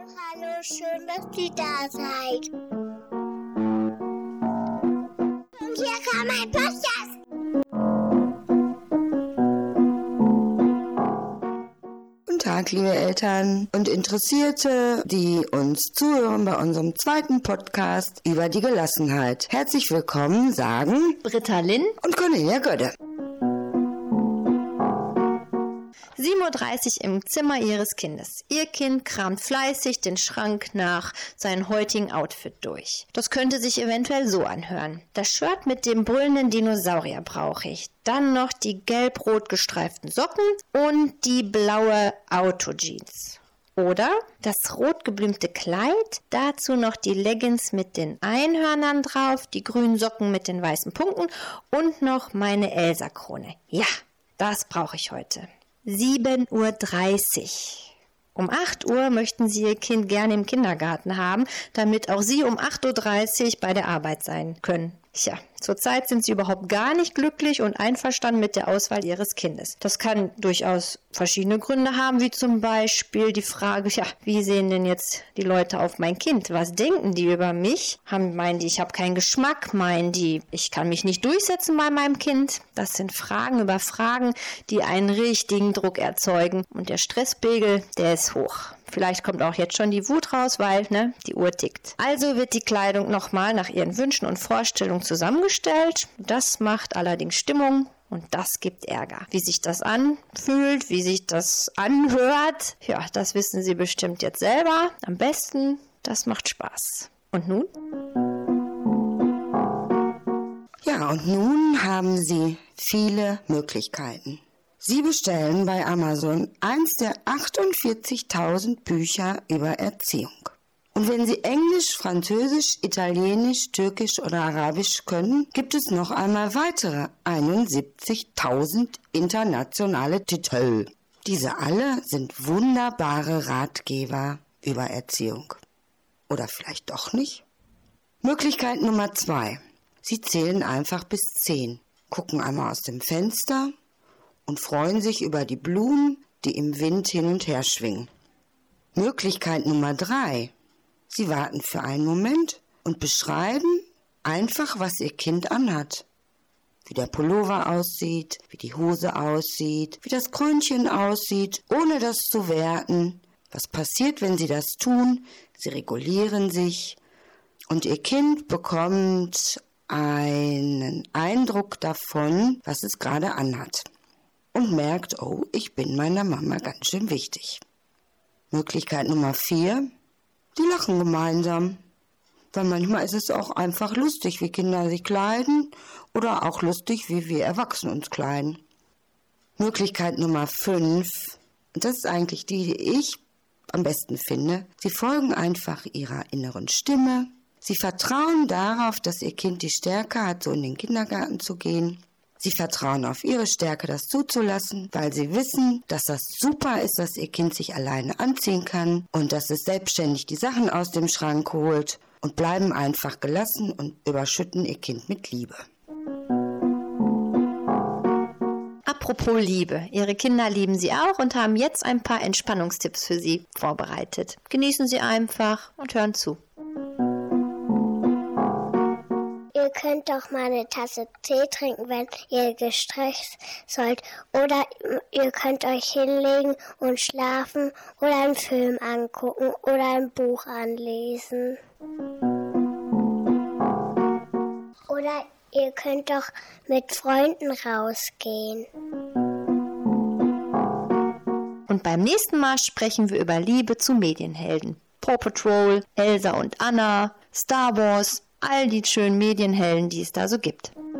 Hallo, schön, dass ihr da seid. Und hier kam ein Podcast. Guten Tag, liebe Eltern und Interessierte, die uns zuhören bei unserem zweiten Podcast über die Gelassenheit. Herzlich willkommen, sagen Britta Linn und Cornelia Gödde. 7:30 Uhr im Zimmer ihres Kindes. Ihr Kind kramt fleißig den Schrank nach seinem heutigen Outfit durch. Das könnte sich eventuell so anhören. Das Shirt mit dem brüllenden Dinosaurier brauche ich. Dann noch die gelb-rot gestreiften Socken und die blaue Autojeans. Oder das rot geblümte Kleid, dazu noch die Leggings mit den Einhörnern drauf, die grünen Socken mit den weißen Punkten und noch meine Elsa-Krone. Ja, das brauche ich heute. 7:30 Uhr. Um 8 Uhr möchten Sie Ihr Kind gerne im Kindergarten haben, damit auch Sie um 8:30 Uhr bei der Arbeit sein können. Tja, zurzeit sind Sie überhaupt gar nicht glücklich und einverstanden mit der Auswahl Ihres Kindes. Das kann durchaus verschiedene Gründe haben, wie zum Beispiel die Frage, wie sehen denn jetzt die Leute auf mein Kind? Was denken die über mich? Meinen die, ich habe keinen Geschmack? Meinen die, ich kann mich nicht durchsetzen bei meinem Kind? Das sind Fragen über Fragen, die einen richtigen Druck erzeugen. Und der Stresspegel, der ist hoch. Vielleicht kommt auch jetzt schon die Wut raus, weil die Uhr tickt. Also wird die Kleidung nochmal nach Ihren Wünschen und Vorstellungen zusammengestellt. Das macht allerdings Stimmung und das gibt Ärger. Wie sich das anfühlt, wie sich das anhört, das wissen Sie bestimmt jetzt selber. Am besten, das macht Spaß. Und nun? Ja, und nun haben Sie viele Möglichkeiten. Sie bestellen bei Amazon eins der 48.000 Bücher über Erziehung. Und wenn Sie Englisch, Französisch, Italienisch, Türkisch oder Arabisch können, gibt es noch einmal weitere 71.000 internationale Titel. Diese alle sind wunderbare Ratgeber über Erziehung. Oder vielleicht doch nicht? Möglichkeit Nummer 2. Sie zählen einfach bis 10, gucken einmal aus dem Fenster und freuen sich über die Blumen, die im Wind hin und her schwingen. Möglichkeit Nummer 3. Sie warten für einen Moment und beschreiben einfach, was Ihr Kind anhat. Wie der Pullover aussieht, wie die Hose aussieht, wie das Krönchen aussieht, ohne das zu werten. Was passiert, wenn Sie das tun? Sie regulieren sich und Ihr Kind bekommt einen Eindruck davon, was es gerade anhat. Und merkt, oh, ich bin meiner Mama ganz schön wichtig. Möglichkeit Nummer 4, die lachen gemeinsam. Weil manchmal ist es auch einfach lustig, wie Kinder sich kleiden oder auch lustig, wie wir Erwachsene uns kleiden. Möglichkeit Nummer 5, und das ist eigentlich die ich am besten finde, sie folgen einfach ihrer inneren Stimme. Sie vertrauen darauf, dass ihr Kind die Stärke hat, so in den Kindergarten zu gehen. Sie vertrauen auf ihre Stärke, das zuzulassen, weil sie wissen, dass das super ist, dass ihr Kind sich alleine anziehen kann und dass es selbstständig die Sachen aus dem Schrank holt und bleiben einfach gelassen und überschütten ihr Kind mit Liebe. Apropos Liebe, Ihre Kinder lieben Sie auch und haben jetzt ein paar Entspannungstipps für Sie vorbereitet. Genießen Sie einfach und hören zu. Ihr könnt doch mal eine Tasse Tee trinken, wenn ihr gestresst seid. Oder ihr könnt euch hinlegen und schlafen oder einen Film angucken oder ein Buch anlesen. Oder ihr könnt doch mit Freunden rausgehen. Und beim nächsten Mal sprechen wir über Liebe zu Medienhelden. Paw Patrol, Elsa und Anna, Star Wars, all die schönen Medienhelden, die es da so gibt.